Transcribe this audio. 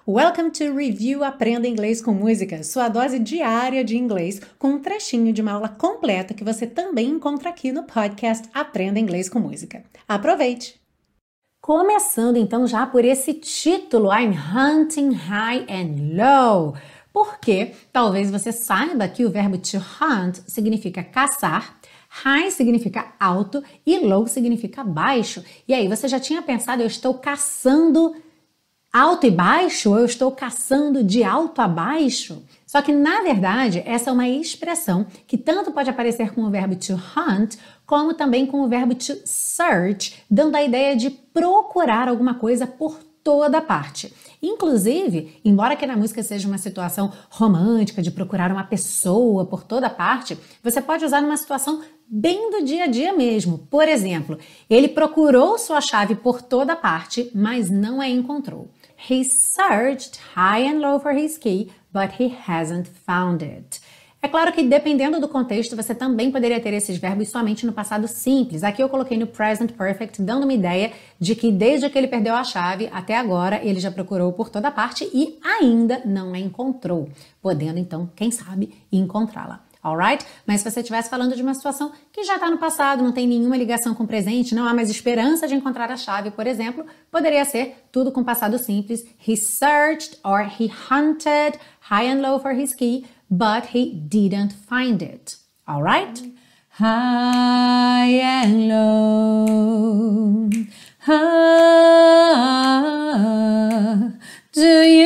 Welcome to Review Aprenda Inglês com Música, sua dose diária de inglês com um trechinho de uma aula completa que você também encontra aqui no podcast Aprenda Inglês com Música. Aproveite! Começando então já por esse título, I'm hunting high and low, porque talvez você saiba que o verbo to hunt significa caçar, high significa alto e low significa baixo. E aí, você já tinha pensado, eu estou caçando alto e baixo, ou eu estou caçando de alto a baixo? Só que, na verdade, essa é uma expressão que tanto pode aparecer com o verbo to hunt, como também com o verbo to search, dando a ideia de procurar alguma coisa por toda parte. Inclusive, embora que na música seja uma situação romântica, de procurar uma pessoa por toda parte, você pode usar numa situação bem do dia a dia mesmo. Por exemplo, ele procurou sua chave por toda parte, mas não a encontrou. He searched high and low for his key, but he hasn't found it. É claro que dependendo do contexto, você também poderia ter esses verbos somente no passado simples. Aqui eu coloquei no present perfect, dando uma ideia de que desde que ele perdeu a chave até agora, ele já procurou por toda parte e ainda não a encontrou, podendo então, quem sabe, encontrá-la. Alright? Mas se você estivesse falando de uma situação que já está no passado, não tem nenhuma ligação com o presente, não há mais esperança de encontrar a chave, por exemplo, poderia ser tudo com passado simples. He searched or he hunted high and low for his key, but he didn't find it. Alright? High and low. Ah, do you